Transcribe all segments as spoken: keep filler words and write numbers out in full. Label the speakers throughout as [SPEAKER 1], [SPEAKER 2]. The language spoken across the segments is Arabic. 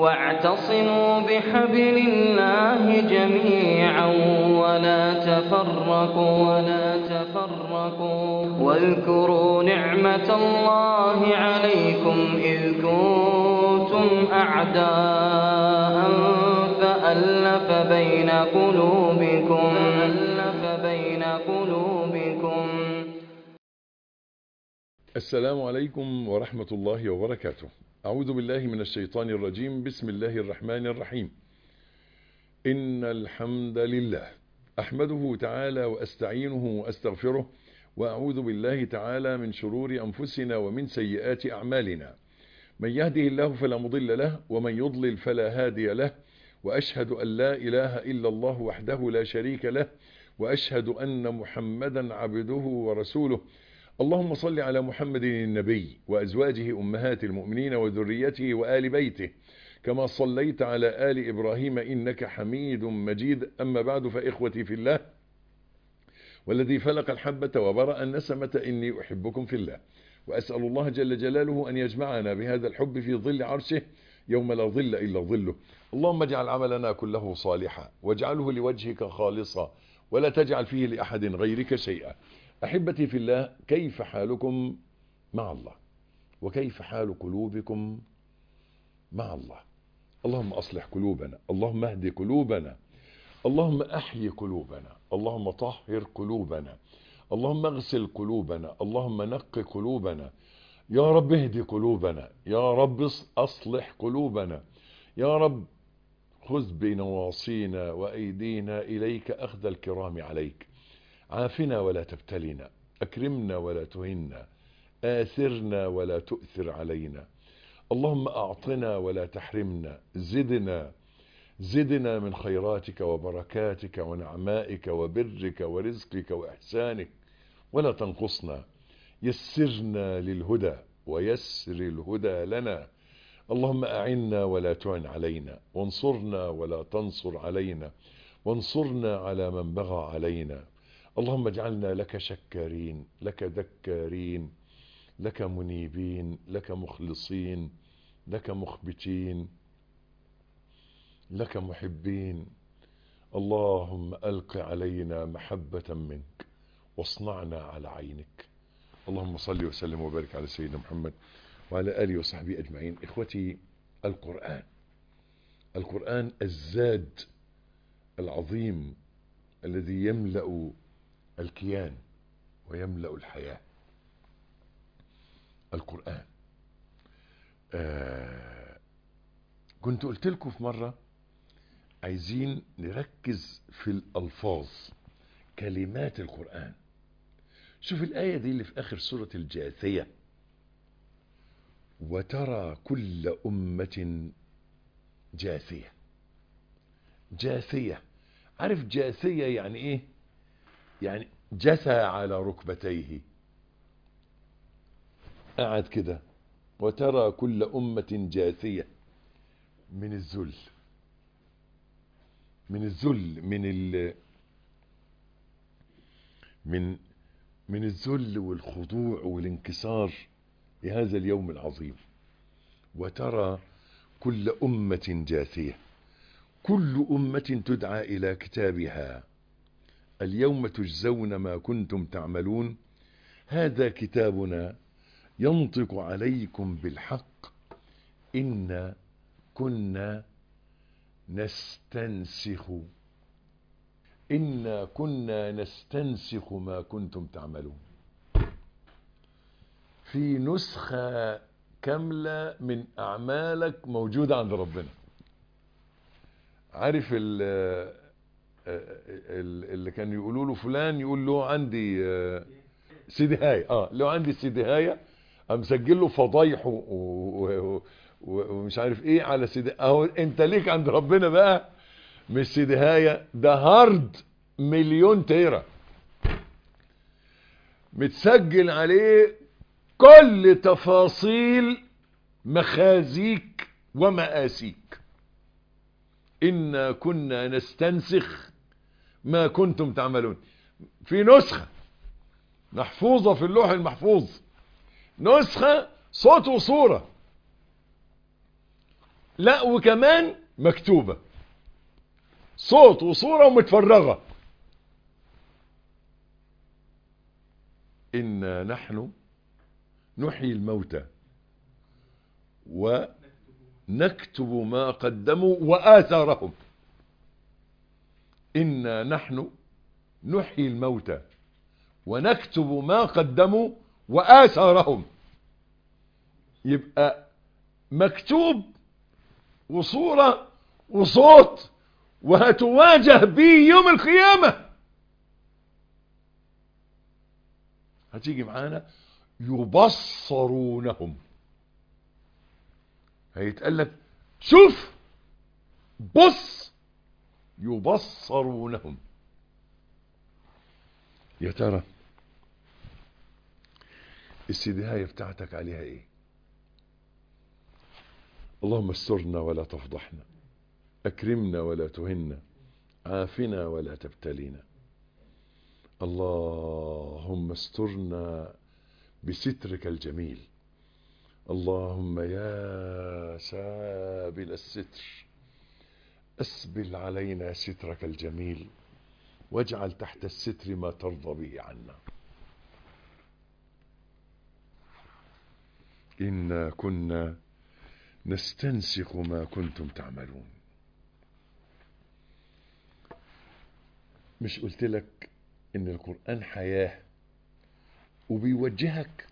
[SPEAKER 1] واعتصموا بحبل الله جميعا ولا تفرقوا ولا تفرقوا واذكروا نعمة الله عليكم إذ كنتم أعداء فألف بين قلوبكم فألف بين قلوبكم.
[SPEAKER 2] السلام عليكم ورحمة الله وبركاته. أعوذ بالله من الشيطان الرجيم. بسم الله الرحمن الرحيم. إن الحمد لله أحمده تعالى وأستعينه وأستغفره وأعوذ بالله تعالى من شرور أنفسنا ومن سيئات أعمالنا. من يهده الله فلا مضل له ومن يضلل فلا هادي له، وأشهد أن لا إله إلا الله وحده لا شريك له، وأشهد أن محمدا عبده ورسوله. اللهم صل على محمد النبي وأزواجه أمهات المؤمنين وذريته وآل بيته كما صليت على آل إبراهيم إنك حميد مجيد. أما بعد، فإخوتي في الله والذي فلق الحبة وبرأ النسمة إني أحبكم في الله، وأسأل الله جل جلاله أن يجمعنا بهذا الحب في ظل عرشه يوم لا ظل إلا ظله. اللهم اجعل عملنا كله صالحا واجعله لوجهك خالصا ولا تجعل فيه لأحد غيرك شيئا. أحبتي في الله، كيف حالكم مع الله؟ وكيف حال قلوبكم مع الله؟ اللهم أصلح قلوبنا، اللهم اهد قلوبنا، اللهم أحيي قلوبنا، اللهم طهر قلوبنا، اللهم اغسل قلوبنا، اللهم نق قلوبنا، يا رب اهد قلوبنا، يا رب أصلح قلوبنا، يا رب خذ بنواصينا وأيدينا إليك أخذ الكرام عليك. عافنا ولا تبتلنا، أكرمنا ولا تهنا، آثرنا ولا تؤثر علينا. اللهم أعطنا ولا تحرمنا، زدنا زدنا من خيراتك وبركاتك ونعمائك وبرك ورزقك وإحسانك ولا تنقصنا. يسرنا للهدى ويسر الهدى لنا. اللهم أعنا ولا تعن علينا، وانصرنا ولا تنصر علينا، وانصرنا على من بغى علينا. اللهم اجعلنا لك شكارين، لك ذكارين، لك منيبين، لك مخلصين، لك مخبتين، لك محبين. اللهم ألق علينا محبة منك واصنعنا على عينك. اللهم صل وسلم وبارك على سيدنا محمد وعلى آله وصحبه أجمعين. إخوتي، القرآن القرآن الزاد العظيم الذي يملأ الكيان ويملأ الحياة. القرآن آه كنت قلت لكم في مرة عايزين نركز في الألفاظ، كلمات القرآن. شوف الآية دي اللي في آخر سورة الجاثية: وترى كل أمة جاثية. جاثية، عارف جاثية يعني ايه؟ يعني جثى على ركبتيه، قعد كده. وترى كل أمة جاثية، من الذل، من الذل من ال من من الذل والخضوع والانكسار لهذا اليوم العظيم. وترى كل أمة جاثية، كل أمة تدعى إلى كتابها اليوم تجزون ما كنتم تعملون، هذا كتابنا ينطق عليكم بالحق إنا كنا نستنسخ إنا كنا نستنسخ ما كنتم تعملون. في نسخة كاملة من أعمالك موجودة عند ربنا. عارف اللي كان يقولوا له فلان، يقول له عندي سيدي هاي اه لو عندي سيدي هاي امسجل له فضايحه ومش عارف ايه على سيدي. اهو انت ليك عند ربنا بقى مش سيدي هاي، ده هارد مليون تيرا متسجل عليه كل تفاصيل مخازيك ومآسيك. إنا كنا نستنسخ ما كنتم تعملون. في نسخة محفوظة في اللوح المحفوظ، نسخة صوت وصورة، لا وكمان مكتوبة، صوت وصورة ومتفرغة. إنا نحن نحيي الموتى ونكتب ما قدموا وآثارهم. إنا نحن نحيي الموتى ونكتب ما قدموا وآثارهم. يبقى مكتوب وصورة وصوت، وهتواجه بيه يوم القيامة. هتيجي معانا يبصرونهم، هيتقال لك شوف بص، يبصرونهم. يا ترى السدهاية بتاعتك عليها ايه؟ اللهم استرنا ولا تفضحنا، اكرمنا ولا تهنا، عافنا ولا تبتلينا. اللهم استرنا بسترك الجميل. اللهم يا سابل الستر اسبل علينا سترك الجميل، واجعل تحت الستر ما ترضى به عنا. إنا كنا نستنسخ ما كنتم تعملون. مش قلت لك إن القرآن حياة وبيوجهك؟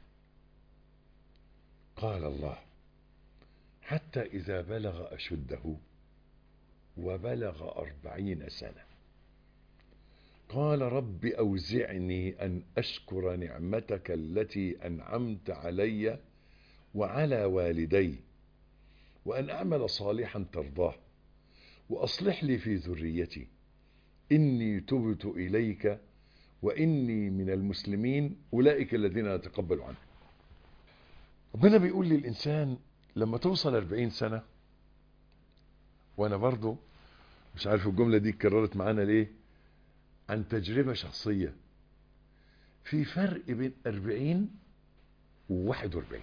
[SPEAKER 2] قال الله حتى إذا بلغ أشده وبلغ أربعين سنة قال رب أوزعني أن أشكر نعمتك التي أنعمت علي وعلى والدي وأن أعمل صالحا ترضاه وأصلح لي في ذريتي إني تبت إليك وإني من المسلمين أولئك الذين نتقبل عنه. ربنا بيقول للإنسان لما توصل أربعين سنة، وأنا برضو مش عارف الجملة دي اتكررت معانا ليه، عن تجربة شخصية. في فرق بين أربعين وواحد وأربعين.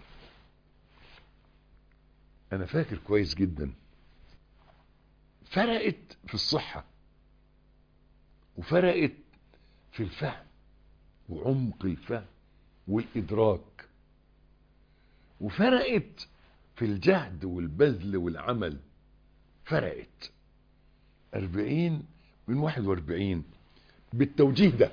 [SPEAKER 2] أنا فاكر كويس جدا، فرقت في الصحة وفرقت في الفهم وعمق الفهم والإدراك، وفرقت في الجهد والبذل والعمل. فرقت أربعين من واحد وأربعين بالتوجيه ده.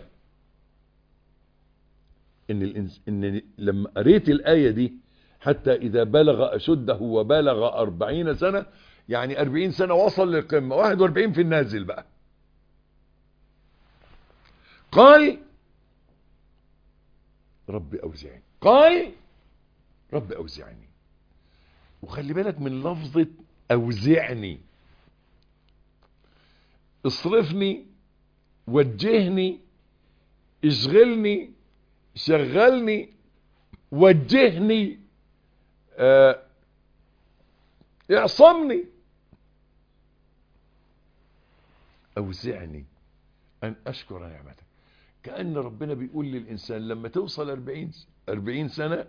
[SPEAKER 2] إن, الإنس... إن لما قريت الآية دي حتى إذا بلغ أشده وبلغ أربعين سنة، يعني أربعين سنة وصل للقمة، واحد وأربعين في النازل بقى. قال رب أوزعني، قال رب أوزعني. وخلي بالك من لفظة أوزعني. اصرفني، وجهني، اشغلني، شغلني، وجهني، اه اعصمني. أوزعني أن أشكر نعمتك. كأن ربنا بيقول للإنسان لما توصل أربعين أربعين سنة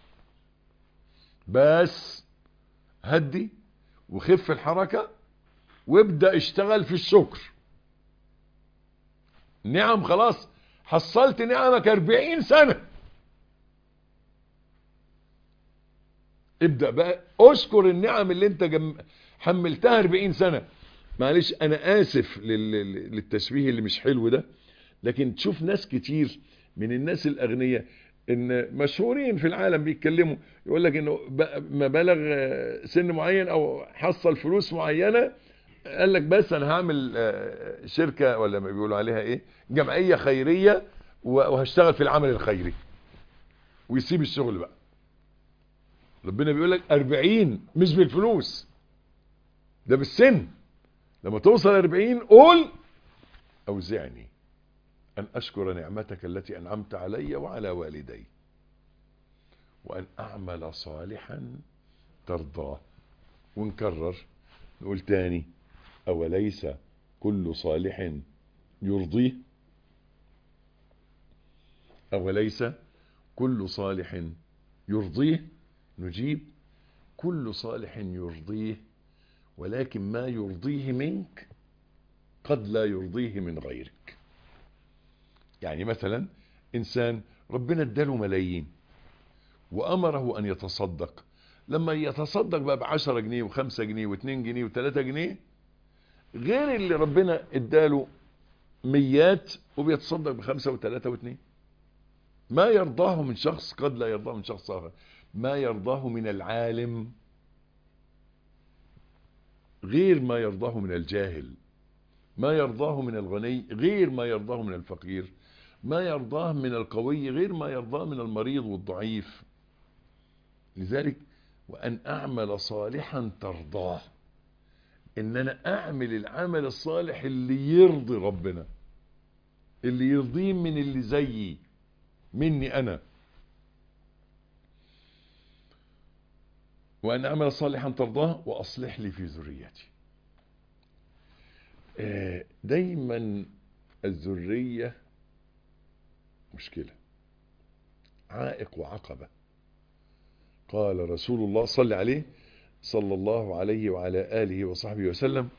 [SPEAKER 2] بس هدي وخف الحركة وابدأ اشتغل في الشكر. نعم خلاص حصلت نعمك أربعين سنة، ابدأ بقى اشكر النعم اللي انت جم... حملتها أربعين سنة. معلش انا اسف لل... للتشبيه اللي مش حلو ده، لكن تشوف ناس كتير من الناس الاغنياء ان مشهورين في العالم بيتكلموا يقول لك انه ما بلغ سن معين او حصل فلوس معينة قال لك بس انا هعمل شركة ولا ما بيقولوا عليها ايه، جمعية خيرية، وهشتغل في العمل الخيري، ويسيب الشغل بقى. ربنا بيقول لك أربعين مش بالفلوس، ده بالسن. لما توصل أربعين قول أوزعني أن أشكر نعمتك التي أنعمت علي وعلى والدي وأن أعمل صالحا ترضاه. ونكرر نقول تاني، أوليس كل صالح يرضيه؟ أوليس كل صالح يرضيه؟ نجيب كل صالح يرضيه ولكن ما يرضيه منك قد لا يرضيه من غيرك. يعني مثلا إنسان ربنا اداله ملايين وأمره أن يتصدق، لما يتصدق بقى بعشرة جنيه وخمسة جنيه واثنين جنيه وثلاثة جنيه، غير اللي ربنا اداله ميات وبيتصدق بخمسة وثلاثة واثنين. ما يرضاه من شخص قد لا يرضاه من شخص آخر. ما يرضاه من العالم غير ما يرضاه من الجاهل. ما يرضاه من الغني غير ما يرضاه من الفقير. ما يرضاه من القوي غير ما يرضاه من المريض والضعيف. لذلك وأن أعمل صالحا ترضاه، إن أنا أعمل العمل الصالح اللي يرضي ربنا، اللي يرضيه من اللي زيي مني أنا. وأن أعمل صالحا ترضاه وأصلح لي في ذريتي. دايما الذرية مشكلة، عائق وعقبة. قال رسول الله صلى عليه صلى الله عليه وعلى آله وصحبه وسلم،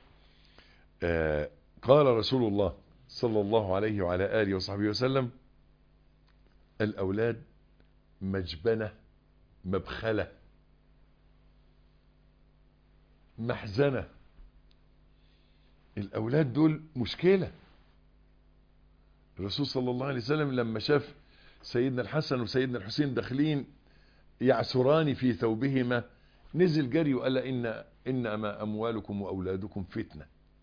[SPEAKER 2] قال رسول الله صلى الله عليه وعلى آله وصحبه وسلم: الأولاد مجبنة، مبخلة، محزنة. الأولاد دول مشكلة. الرسول صلى الله عليه وسلم لما شاف سيدنا الحسن وسيدنا الحسين داخلين يعسران في ثوبهما، نزل جري وقال: إن إنما أموالكم وأولادكم فتنة.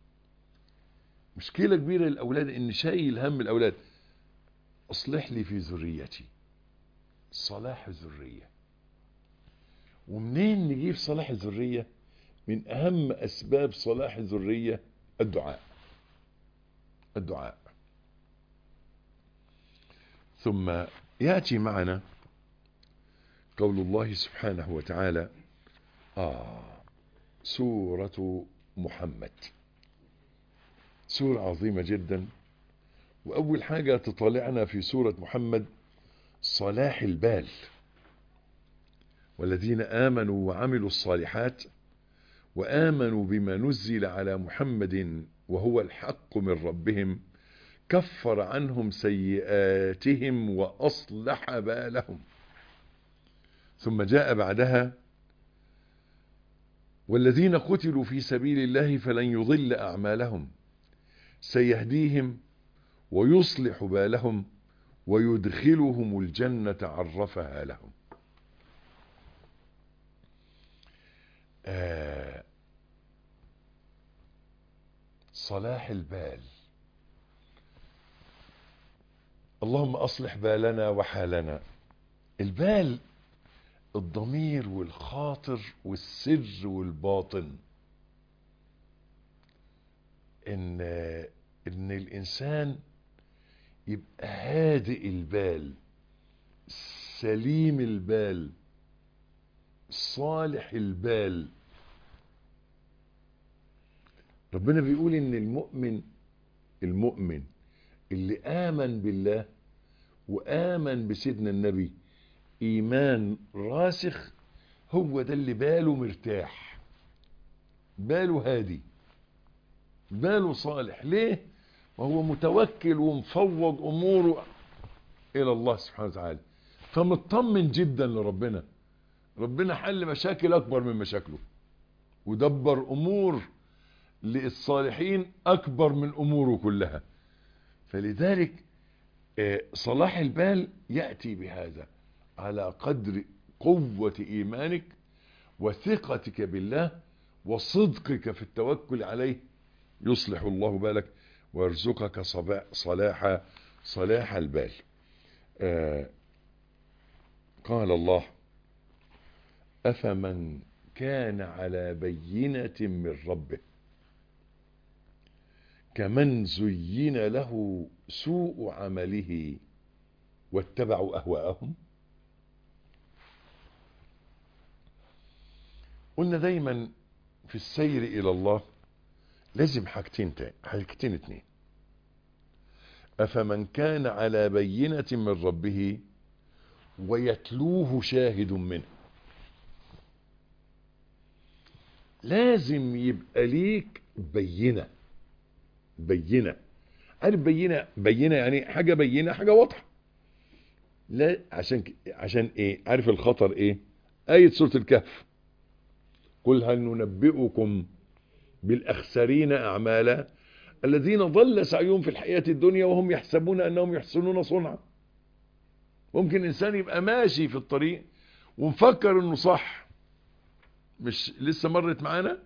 [SPEAKER 2] مشكلة كبيرة للأولاد، إن شايل هم الأولاد. أصلح لي في ذريتي. صلاح الذرية. ومنين نجيب صلاح الذرية؟ من أهم أسباب صلاح الذرية الدعاء. الدعاء. ثم يأتي معنا قول الله سبحانه وتعالى: آه سورة محمد، سورة عظيمة جدا. وأول حاجة تطالعنا في سورة محمد صلاح البال. والذين آمنوا وعملوا الصالحات وآمنوا بما نزل على محمد وهو الحق من ربهم كفر عنهم سيئاتهم وأصلح بالهم. ثم جاء بعدها: والذين قتلوا في سبيل الله فلن يضل أعمالهم سيهديهم ويصلح بالهم ويدخلهم الجنة عرفها لهم. آه صلاح البال. اللهم أصلح بالنا وحالنا. البال الضمير والخاطر والسر والباطن. إن إن الإنسان يبقى هادئ البال، سليم البال، صالح البال. ربنا بيقول إن المؤمن المؤمن اللي آمن بالله وآمن بسيدنا النبي إيمان راسخ، هو ده اللي باله مرتاح، باله هادي، باله صالح. ليه؟ وهو متوكل ومفوض أموره إلى الله سبحانه وتعالى، فمطمن جدا لربنا. ربنا حل مشاكل أكبر من مشاكله، ودبر أمور للصالحين أكبر من أموره كلها. فلذلك صلاح البال يأتي بهذا على قدر قوة إيمانك وثقتك بالله وصدقك في التوكل عليه. يصلح الله بالك ويرزقك صلاح صلاح البال. آه قال الله: أفمن كان على بينة من ربه كمن زين له سوء عمله واتبعوا أهواءهم. قلنا دايما في السير إلى الله لازم حاجتين حاجتين اتنين. أفمن كان على بينة من ربه ويتلوه شاهد منه. لازم يبقى ليك بينة. بينة عارف بينة بينة يعني حاجة بينة، حاجة واضحة. لا عشان عشان ايه؟ عارف الخطر ايه؟ آية سورة الكهف، قل هل ننبئكم بالأخسرين أعمالا الذين ضل سعيهم في الحياة الدنيا وهم يحسبون أنهم يحسنون صنعا. ممكن إنسان يبقى ماشي في الطريق ومفكر أنه صح، مش لسه مرت معانا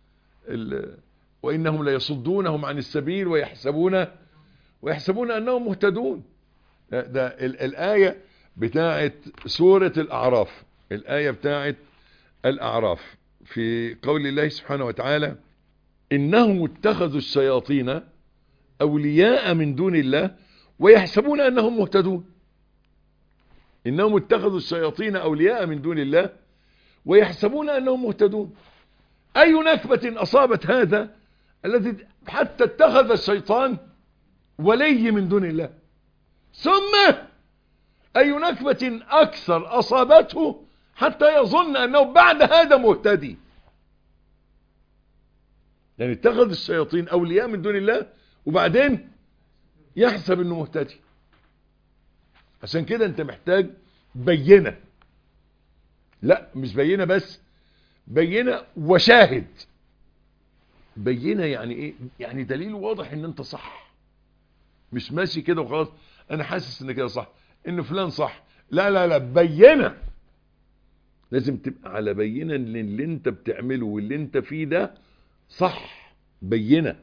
[SPEAKER 2] وإنهم ليصدونهم عن السبيل ويحسبون ويحسبون أنهم مهتدون. ده الآية بتاعت سورة الأعراف، الآية بتاعت الأعراف في قول الله سبحانه وتعالى إنهم اتخذوا الشياطين أولياء من دون الله ويحسبون أنهم مهتدون. إنهم اتخذوا الشياطين أولياء من دون الله ويحسبون أنهم مهتدون. أي نكبة أصابت هذا الذي حتى اتخذ الشيطان ولي من دون الله، ثم أي نكبة أكثر أصابته حتى يظن أنه بعد هذا مهتدي. يعني اتخذ الشياطين أولياء من دون الله وبعدين يحسب أنه مهتدي. عشان كده أنت محتاج بينة، لا مش بينة بس، بينة وشاهد. بينة يعني ايه؟ يعني دليل واضح ان انت صح، مش ماشي كده وخلاص انا حاسس ان كده صح، ان فلان صح. لا لا لا، بينة. لازم تبقى على بينة ان اللي انت بتعمله واللي انت فيه ده صح. بينة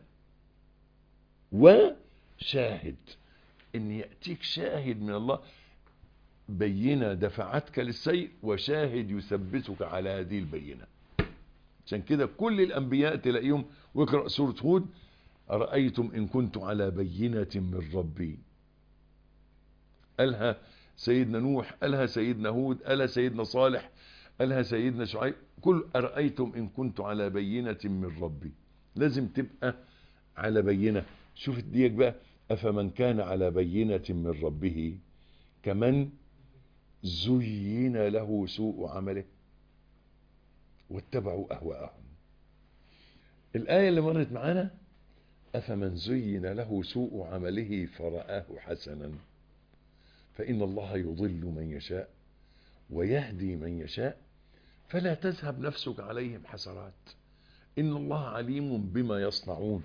[SPEAKER 2] وشاهد، ان يأتيك شاهد من الله. بينة دفعتك للسيء وشاهد يثبتك على هذه البينة. عشان كده كل الأنبياء تلاقيهم، واقرأ سورة هود، أرأيتم إن كنت على بينة من ربي. قالها سيدنا نوح، قالها سيدنا هود، قالها سيدنا صالح، قالها سيدنا شعيب. كل أرأيتم إن كنت على بينة من ربي. لازم تبقى على بينة. شوف ديك بقى، أفمن كان على بينة من ربه كمن زين له سوء عمله واتبعوا أهواءهم. الآية اللي مرت معانا أفمن زين له سوء عمله فرآه حسنا فإن الله يضل من يشاء ويهدي من يشاء فلا تذهب نفسك عليهم حسرات إن الله عليم بما يصنعون.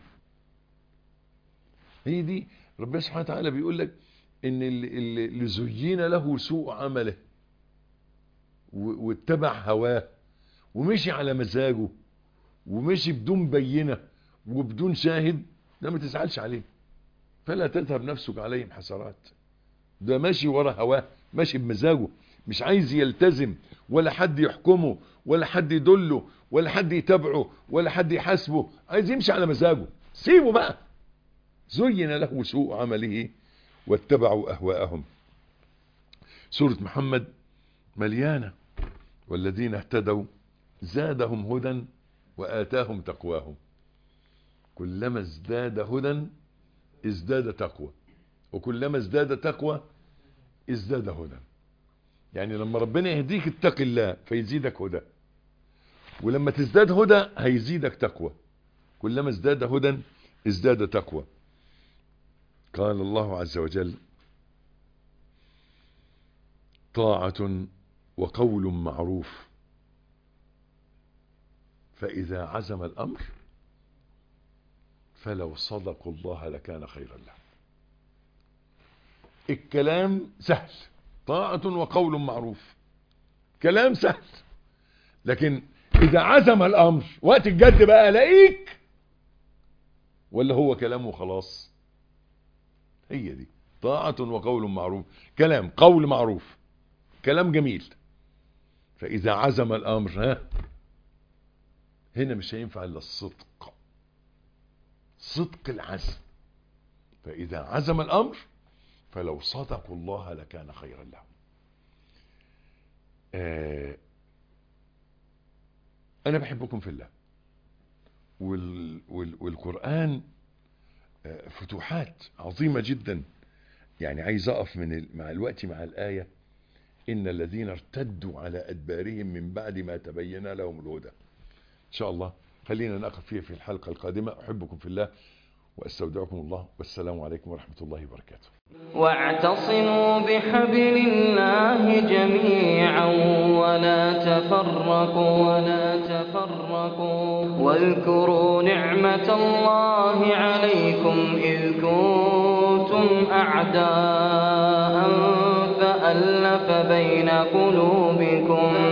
[SPEAKER 2] هي دي ربنا سبحانه وتعالى بيقول لك إن اللي, اللي زين له سوء عمله واتبع هواه ومشي على مزاجه ومشي بدون بينة وبدون شاهد، ده ما تزعلش عليه. فلا تذهب نفسك عليهم حسرات. ده ماشي ورا هواه، ماشي بمزاجه، مش عايز يلتزم ولا حد يحكمه ولا حد يدله ولا حد يتابعه ولا حد يحاسبه، عايز يمشي على مزاجه. سيبه بقى. زين له سوء عمله واتبعوا أهواءهم. سورة محمد مليانة والذين اهتدوا زادهم هدى وآتاهم تقواهم. كلما ازداد هدى ازداد تقوى، وكلما ازداد تقوى ازداد هدى. يعني لما ربنا يهديك اتق الله فيزيدك هدى، ولما تزداد هدى هيزيدك تقوى. كلما ازداد هدى ازداد تقوى. قال الله عز وجل طاعة وقول معروف فإذا عزم الأمر فلو صدقوا الله لكان خيرا لهم. الكلام سهل، طاعة وقول معروف، كلام سهل، لكن إذا عزم الأمر وقت الجد بقى ألاقيك ولا هو كلامه خلاص. هي دي طاعة وقول معروف، كلام قول معروف كلام جميل. فإذا عزم الأمر ها هنا مش هينفع إلا الصدق، صدق العزم. فإذا عزم الأمر فلو صدقوا الله لكان خيرا لهم. آه أنا بحبكم في الله، وال وال والقرآن آه فتوحات عظيمة جدا. يعني عايز أقف من مع الوقت مع الآية إن الذين ارتدوا على أدبارهم من بعد ما تبين لهم الهدى. إن شاء الله خلينا نقف فيها في الحلقة القادمة. أحبكم في الله وأستودعكم الله، والسلام عليكم ورحمة الله وبركاته.
[SPEAKER 1] واعتصموا بحبل الله جميعا ولا تفرقوا ولا تفرقوا واذكروا نعمة الله عليكم إذ كنتم أعداء فألف بين قلوبكم